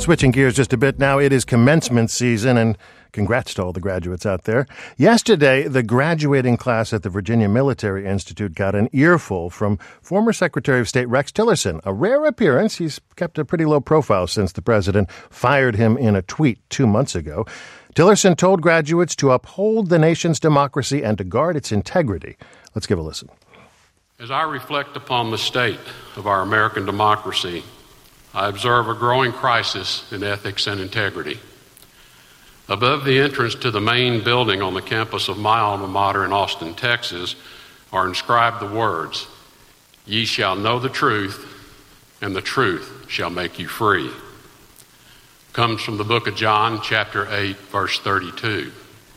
Switching gears just a bit now, it is commencement season, and congrats to all the graduates out there. Yesterday, the graduating class at the Virginia Military Institute got an earful from former Secretary of State Rex Tillerson, a rare appearance. He's kept a pretty low profile since the president fired him in a tweet 2 months ago. Tillerson told graduates to uphold the nation's democracy and to guard its integrity. Let's give a listen. As I reflect upon the state of our American democracy, I observe a growing crisis in ethics and integrity. Above the entrance to the main building on the campus of my alma mater in Austin, Texas, are inscribed the words, "Ye shall know the truth, and the truth shall make you free." Comes from the book of John, chapter 8, verse 32.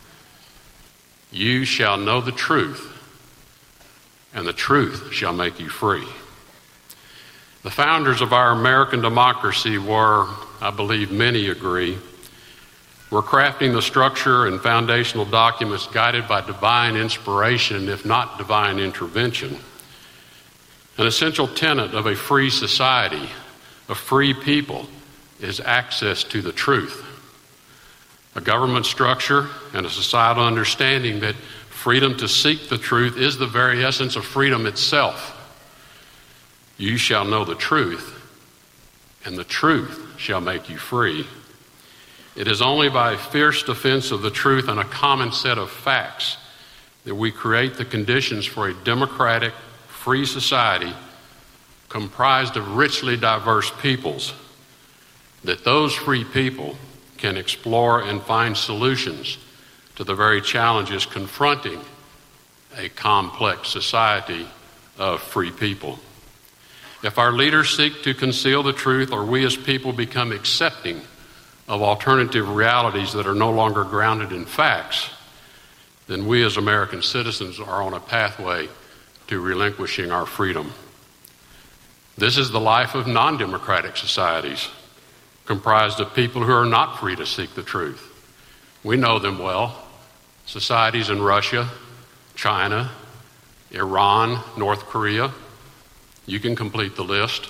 You shall know the truth, and the truth shall make you free. The founders of our American democracy were, I believe many agree, were crafting the structure and foundational documents guided by divine inspiration, if not divine intervention. An essential tenet of a free society, a free people, is access to the truth. A government structure and a societal understanding that freedom to seek the truth is the very essence of freedom itself. You shall know the truth, and the truth shall make you free. It is only by fierce defense of the truth and a common set of facts that we create the conditions for a democratic, free society comprised of richly diverse peoples, that those free people can explore and find solutions to the very challenges confronting a complex society of free people. If our leaders seek to conceal the truth, or we as people become accepting of alternative realities that are no longer grounded in facts, then we as American citizens are on a pathway to relinquishing our freedom. This is the life of non-democratic societies, comprised of people who are not free to seek the truth. We know them well. Societies in Russia, China, Iran, North Korea. You can complete the list.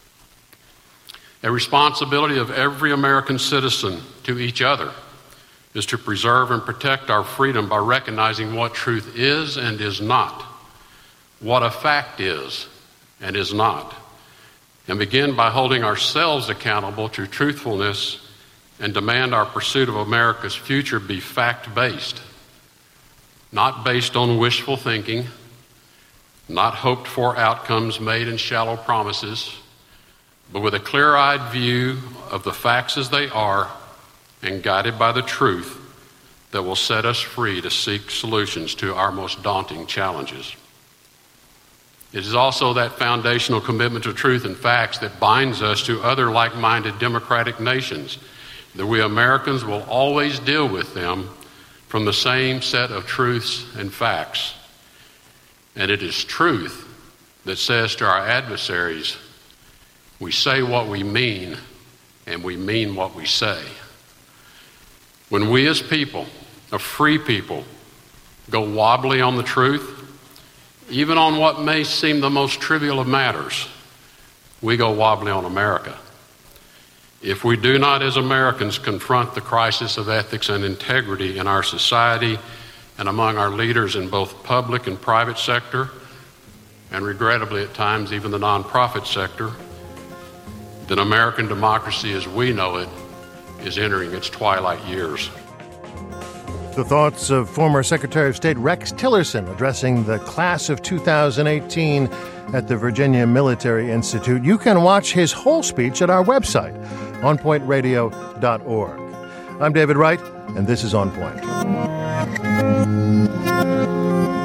A responsibility of every American citizen to each other is to preserve and protect our freedom by recognizing what truth is and is not, what a fact is and is not, and begin by holding ourselves accountable to truthfulness and demand our pursuit of America's future be fact-based, not based on wishful thinking, not hoped-for outcomes made in shallow promises, but with a clear-eyed view of the facts as they are and guided by the truth that will set us free to seek solutions to our most daunting challenges. It is also that foundational commitment to truth and facts that binds us to other like-minded democratic nations, that we Americans will always deal with them from the same set of truths and facts. And it is truth that says to our adversaries, we say what we mean, and we mean what we say. When we as people, a free people, go wobbly on the truth, even on what may seem the most trivial of matters, we go wobbly on America. If we do not as Americans confront the crisis of ethics and integrity in our society and among our leaders in both public and private sector, and regrettably at times even the nonprofit sector, then American democracy as we know it is entering its twilight years. The thoughts of former Secretary of State Rex Tillerson addressing the class of 2018 at the Virginia Military Institute. You can watch his whole speech at our website, onpointradio.org. I'm David Wright, and this is On Point.